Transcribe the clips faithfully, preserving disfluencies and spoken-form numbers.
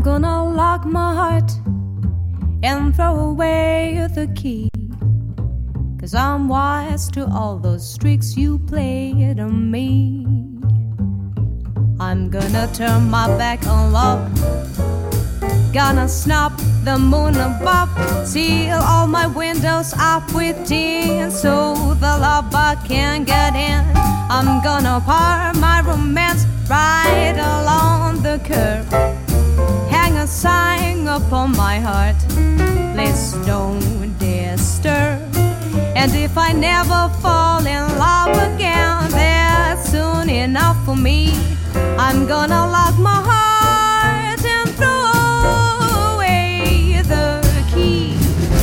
gonna lock my heart and throw away the key, 'cause I'm wise to all those tricks you played on me. I'm gonna turn my back on love, gonna snap the moon above, seal all my windows up with tin so the lover can't get in. I'm gonna park my romance right along the curb, hang a sign upon my heart, please don't disturb. And if I never fall in love again, that's soon enough for me. I'm gonna lock my heart and throw away the key.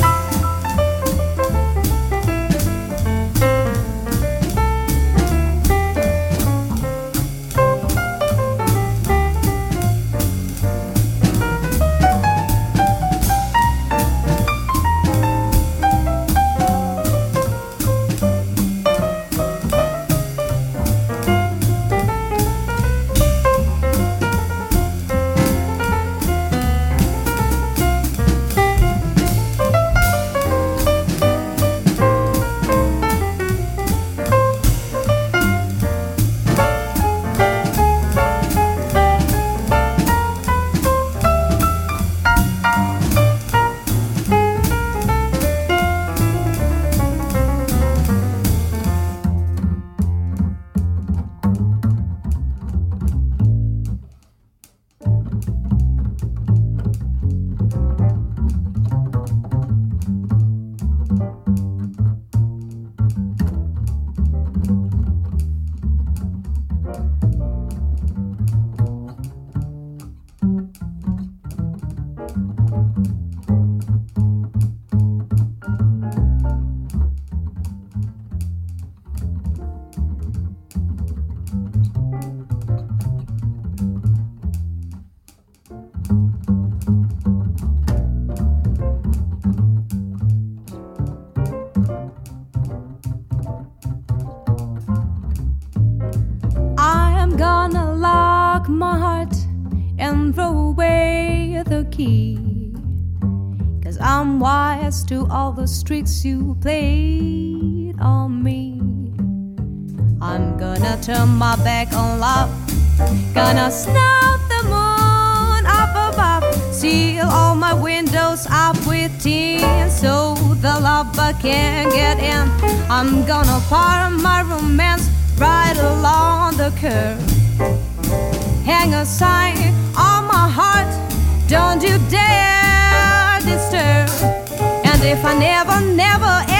Gonna lock my heart and throw away the key, 'cause I'm wise to all the tricks you played on me. I'm gonna turn my back on love, gonna snap the moon up above, seal all my windows up with tin so the lover can't get in. I'm gonna park my romance right along the curb, hang a sign on my heart, don't you dare disturb. And if I never, never, ever